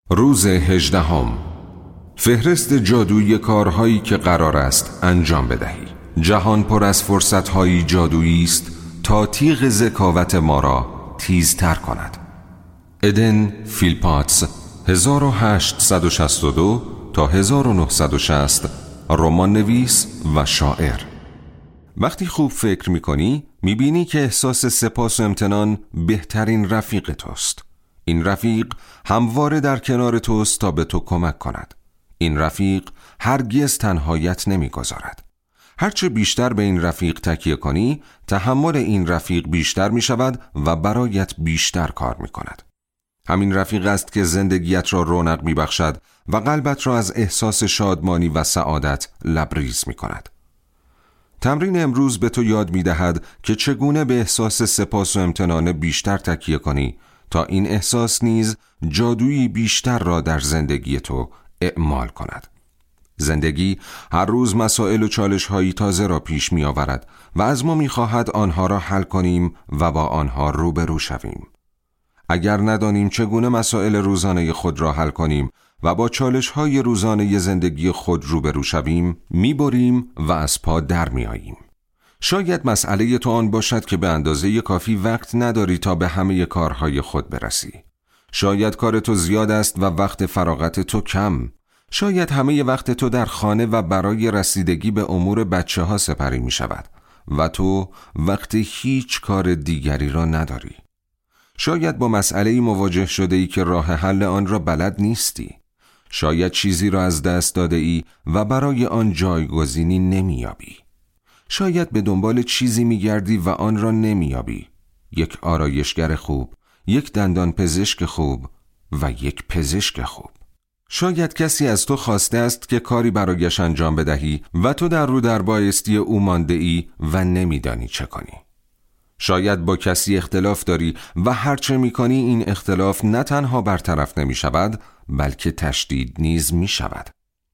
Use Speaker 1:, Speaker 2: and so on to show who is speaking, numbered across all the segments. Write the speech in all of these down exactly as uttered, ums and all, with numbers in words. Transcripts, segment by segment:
Speaker 1: روز هجدهم. فهرست جادویی کارهایی که قرار است انجام بدهی. جهان پر از فرصت‌های جادویی است تا تیغ ذکاوت ما را تیزتر کند. ادن فیلپاتس هزار و هشتصد و شصت و دو تا هزار و نهصد و شصت، رمان نویس و شاعر. وقتی خوب فکر می‌کنی می‌بینی که احساس سپاس و امتنان بهترین رفیق توست. این رفیق همواره در کنار توست تا به تو کمک کند. این رفیق هرگز تنهایت نمی‌گذارد. هرچه بیشتر به این رفیق تکیه کنی، تحمل این رفیق بیشتر می شود و برایت بیشتر کار می کند. همین رفیق است که زندگیت را رونق می بخشد و قلبت را از احساس شادمانی و سعادت لبریز می کند. تمرین امروز به تو یاد می دهد که چگونه به احساس سپاس و امتنان بیشتر تکیه کنی تا این احساس نیز جادویی بیشتر را در زندگی تو اعمال کند. زندگی هر روز مسائل و چالش‌های تازه را پیش می آورد و از ما می خواهد آنها را حل کنیم و با آنها روبرو شویم. اگر ندانیم چگونه مسائل روزانه خود را حل کنیم و با چالش‌های روزانه زندگی خود روبرو شویم، می بریم و از پا در می آییم. شاید مسئله تو آن باشد که به اندازه کافی وقت نداری تا به همه کارهای خود برسی. شاید کار تو زیاد است و وقت فراغت تو کم. شاید همه وقت تو در خانه و برای رسیدگی به امور بچه ها سپری می شود و تو وقت هیچ کار دیگری را نداری. شاید با مسئله‌ای مواجه شده ای که راه حل آن را بلد نیستی. شاید چیزی را از دست داده ای و برای آن جایگزینی نمیابی. شاید به دنبال چیزی میگردی و آن را نمیابی. یک آرایشگر خوب، یک دندان پزشک خوب و یک پزشک خوب. شاید کسی از تو خواسته است که کاری برایش انجام بدهی و تو در رو در بایستی او مانده ای و نمیدانی چه کنی. شاید با کسی اختلاف داری و هرچه میکنی این اختلاف نه تنها برطرف نمی شود بلکه تشدید نیز می شود.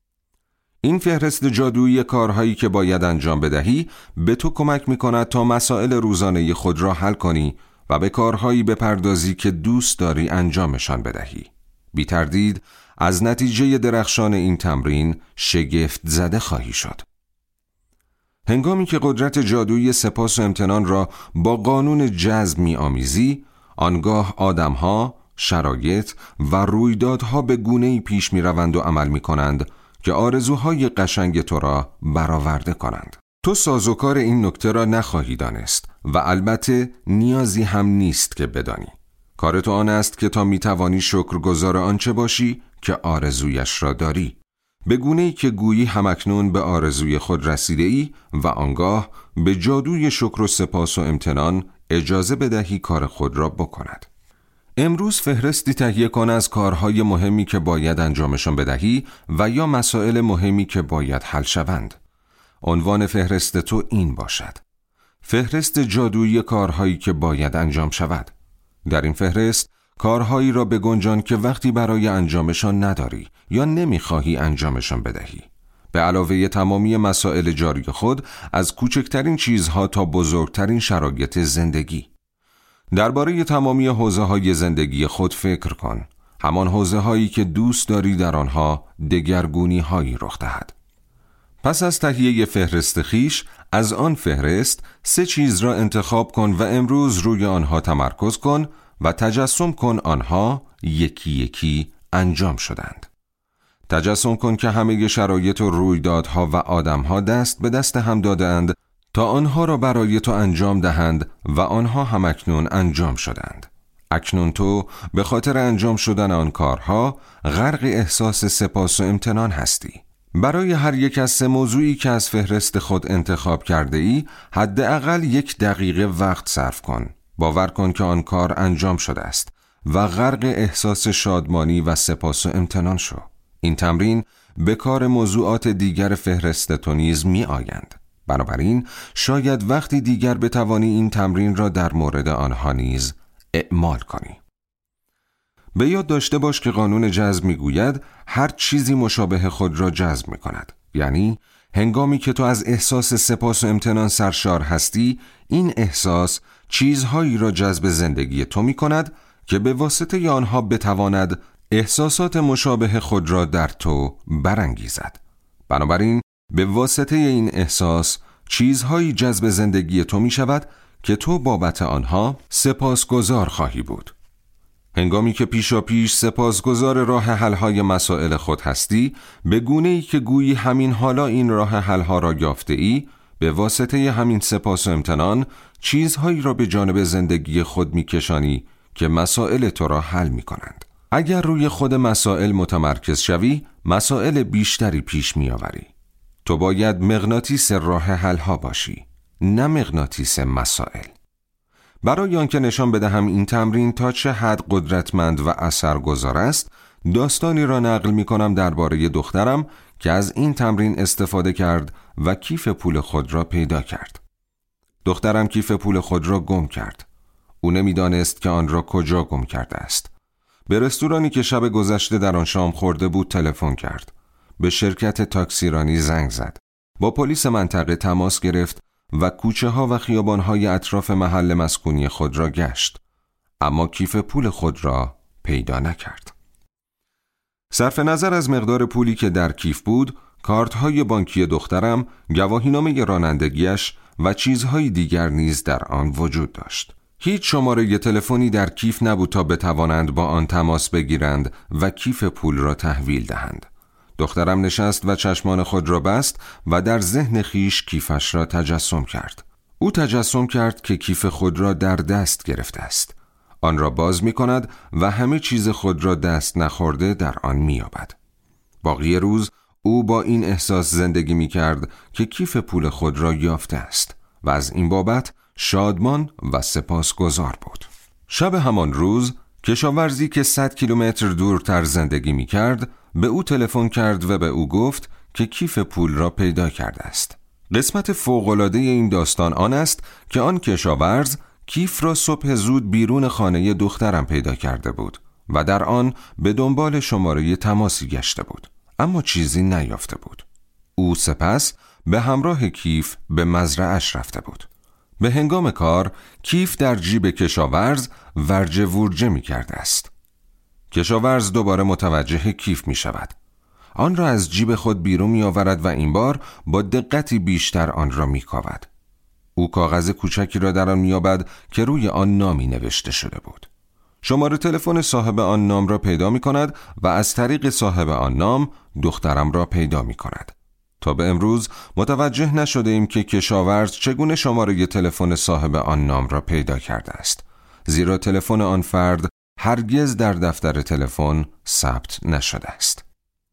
Speaker 1: این فهرست جادویی کارهایی که باید انجام بدهی به تو کمک می کند تا مسائل روزانه خود را حل کنی و به کارهایی بپردازی که دوست داری انجامشان بدهی. بی تردید از نتیجه درخشان این تمرین شگفت زده خواهی شد. هنگامی که قدرت جادویی سپاس و امتنان را با قانون جذب می آمیزی، آنگاه آدمها، شرایط و رویدادها به گونه‌ای پیش می روند و عمل می کنند که آرزوهای قشنگ تو را برآورده کنند. تو سازوکار این نکته را نخواهی دانست و البته نیازی هم نیست که بدانی. کار تو آن است که تا می توانی شکرگزار آنچه باشی که آرزویش را داری، به گونه‌ای که گویی همکنون به آرزوی خود رسیده ای و آنگاه به جادوی شکر و سپاس و امتنان اجازه بدهی کار خود را بکند. امروز فهرستی تهیه کن از کارهای مهمی که باید انجامشان بدهی و یا مسائل مهمی که باید حل شوند. عنوان فهرست تو این باشد: فهرست جادویی کارهایی که باید انجام شود. در این فهرست کارهایی را بگنجان که وقتی برای انجامشان نداری یا نمیخواهی انجامشان بدهی. به علاوه تمامی مسائل جاری خود، از کوچکترین چیزها تا بزرگترین شرایط زندگی. درباره تمامی حوزه‌های زندگی خود فکر کن، همان حوزه‌هایی که دوست داری در آنها دگرگونی‌هایی رخ دهد. پس از تهیه فهرست خیش، از آن فهرست سه چیز را انتخاب کن و امروز روی آنها تمرکز کن و تجسم کن آنها یکی یکی انجام شدند. تجسم کن که همه شرایط و رویدادها و آدمها دست به دست هم دادند تا آنها را برای تو انجام دهند و آنها هم اکنون انجام شدند. اکنون تو به خاطر انجام شدن آن کارها غرق احساس سپاس و امتنان هستی. برای هر یک از سه موضوعی که از فهرست خود انتخاب کرده ای حداقل یک دقیقه وقت صرف کن. باور کن که آن کار انجام شده است و غرق احساس شادمانی و سپاس و امتنان شو. این تمرین به کار موضوعات دیگر فهرست تو نیز می آیند. بنابراین شاید وقتی دیگر بتوانی این تمرین را در مورد آنها نیز اعمال کنی. به یاد داشته باش که قانون جذب می گوید هر چیزی مشابه خود را جذب می کند. یعنی هنگامی که تو از احساس سپاس و امتنان سرشار هستی، این احساس چیزهایی را جذب زندگی تو می کند که به واسطه آنها بتواند احساسات مشابه خود را در تو برانگیزد. بنابراین به واسطه این احساس چیزهایی جذب زندگی تو می شود که تو بابت آنها سپاسگزار خواهی بود. هنگامی که پیشا پیش سپاسگزار راه حل‌های مسائل خود هستی، به گونه‌ای که گویی همین حالا این راه حل‌ها را یافته ای، به واسطه همین سپاس و امتنان چیزهایی را به جانب زندگی خود می‌کشانی که مسائل تو را حل می‌کنند. اگر روی خود مسائل متمرکز شوی، مسائل بیشتری پیش می‌آوری. تو باید مغناطیس راه حل‌ها باشی، نه مغناطیس مسائل. برای آنکه نشان بدهم این تمرین تا چه حد قدرتمند و اثرگذار است، داستانی را نقل می کنم درباره دخترم که از این تمرین استفاده کرد و کیف پول خود را پیدا کرد. دخترم کیف پول خود را گم کرد. او نمی‌دانست که آن را کجا گم کرده است. به رستورانی که شب گذشته در آن شام خورده بود تلفن کرد. به شرکت تاکسیرانی زنگ زد. با پلیس منطقه تماس گرفت و کوچه ها و خیابان های اطراف محل مسکونی خود را گشت، اما کیف پول خود را پیدا نکرد. صرف نظر از مقدار پولی که در کیف بود، کارت های بانکی دخترم، گواهینامه رانندگیش و چیزهای دیگر نیز در آن وجود داشت. هیچ شماره تلفنی در کیف نبود تا بتوانند با آن تماس بگیرند و کیف پول را تحویل دهند. دخترم نشست و چشمان خود را بست و در ذهن خیش کیفش را تجسم کرد. او تجسم کرد که کیف خود را در دست گرفته است. آن را باز می کند و همه چیز خود را دست نخورده در آن می یابد. باقی روز او با این احساس زندگی می کرد که کیف پول خود را یافته است و از این بابت شادمان و سپاسگزار بود. شب همان روز کشاورزی که صد کیلومتر دورتر زندگی می کرد به او تلفن کرد و به او گفت که کیف پول را پیدا کرده است. قسمت فوق‌العاده این داستان آن است که آن کشاورز کیف را صبح زود بیرون خانه دخترم پیدا کرده بود و در آن به دنبال شماره تماسی گشته بود، اما چیزی نیافته بود. او سپس به همراه کیف به مزرعه‌اش رفته بود. به هنگام کار کیف در جیب کشاورز ورجه ورجه می کرده است. کشاورز دوباره متوجه کیف می شود. آن را از جیب خود بیرون می آورد و این بار با دقتی بیشتر آن را می کاود. او کاغذ کوچکی را در آن می یابد که روی آن نامی نوشته شده بود. شماره تلفن صاحب آن نام را پیدا می کند و از طریق صاحب آن نام دخترم را پیدا می کند. تا به امروز متوجه نشده ایم که کشاورز چگونه شماره تلفن صاحب آن نام را پیدا کرده است، زیرا تلفن آن فرد هرگز در دفتر تلفن ثبت نشده است.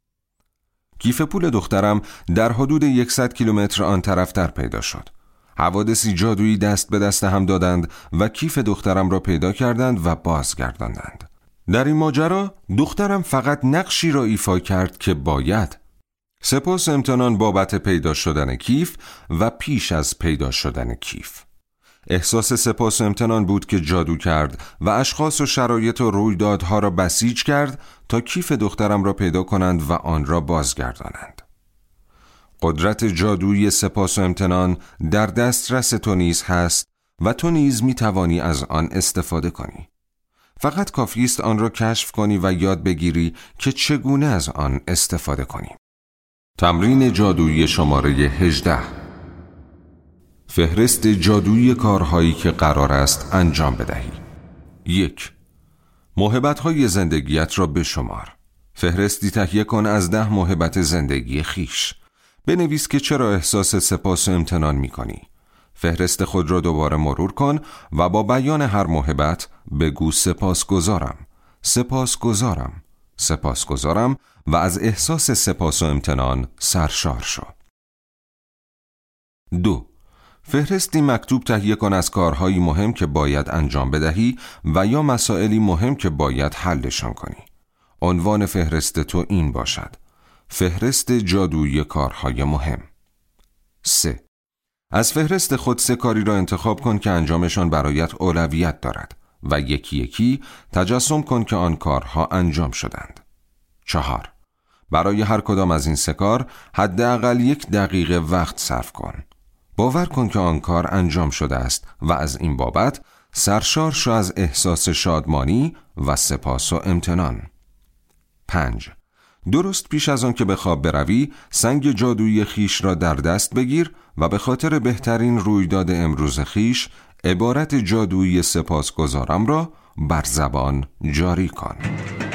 Speaker 1: کیف پول دخترم در حدود صد کیلومتر آن طرفتر پیدا شد. حوادثی جادویی دست به دست هم دادند و کیف دخترم را پیدا کردند و بازگرداندند. در این ماجرا دخترم فقط نقشی را ایفا کرد که باید. سپاس امتنان بابت پیدا شدن کیف و پیش از پیدا شدن کیف. احساس سپاس و امتنان بود که جادو کرد و اشخاص و شرایط و رویدادها را بسیج کرد تا کیف دخترم را پیدا کنند و آن را بازگردانند. قدرت جادویی سپاس و امتنان در دسترس تو نیز هست و تو نیز می توانی از آن استفاده کنی. فقط کافی است آن را کشف کنی و یاد بگیری که چگونه از آن استفاده کنی. تمرین جادویی شماره هجده. فهرست جادویی کارهایی که قرار است انجام بدهی. یک. موهبت‌های زندگیت را بشمار. فهرستی تهیه کن از ده موهبت زندگی خیش. بنویس که چرا احساس سپاس و امتنان می‌کنی. فهرست خود را دوباره مرور کن و با بیان هر موهبت بگو سپاسگزارم، سپاسگزارم، سپاسگزارم و از احساس سپاس و امتنان سرشار شو. دو. فهرستی مکتوب تهیه کن از کارهایی مهم که باید انجام بدهی و یا مسائلی مهم که باید حلشان کنی. عنوان فهرست تو این باشد: فهرست جادویی کارهای مهم. سه. از فهرست خود سه کاری را انتخاب کن که انجامشان برایت اولویت دارد و یکی یکی تجسم کن که آن کارها انجام شدند. چهار. برای هر کدام از این سه کار حداقل یک دقیقه وقت صرف کن. باور کن که آن کار انجام شده است و از این بابت سرشار شو از احساس شادمانی و سپاس و امتنان. پنج. درست پیش از آن که به خواب بروی سنگ جادویی خیش را در دست بگیر و به خاطر بهترین رویداد امروز خیش عبارت جادویی سپاسگزارم را بر زبان جاری کن.